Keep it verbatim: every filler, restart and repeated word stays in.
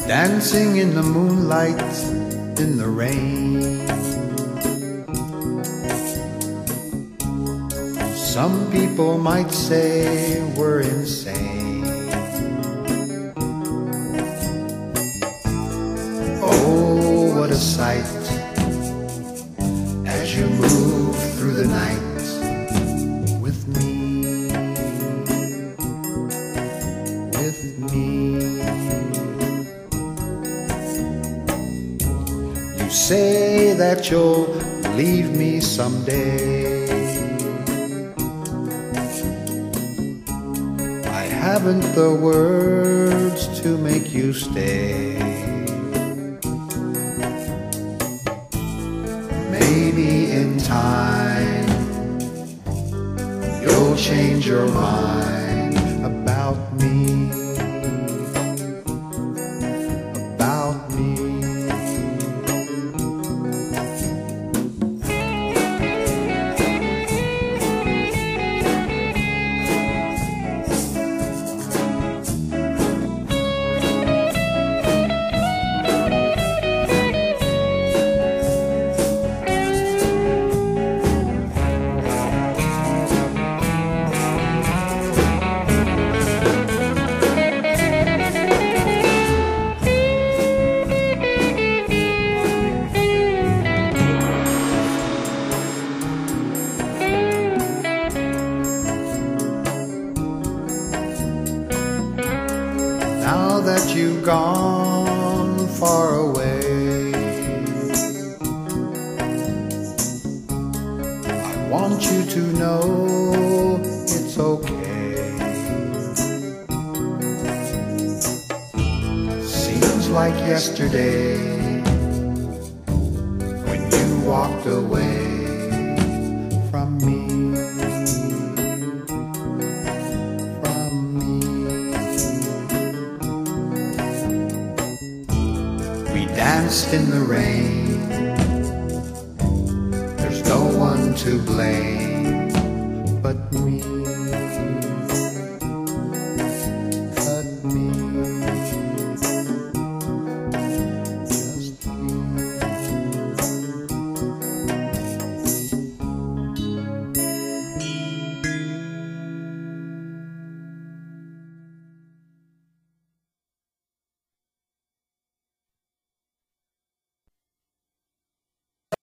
dancing in the moonlight, in the rain. Some people might say we're insane. Oh, what a sight as you move through the night with me, with me. You say that you'll leave me someday. I haven't the words to make you stay. Maybe in time you'll change your mind about me, about me. Now that you've gone far away, I want you to know it's okay. Seems like yesterday when you walked away from me. We danced in the rain. There's no one to blame but me.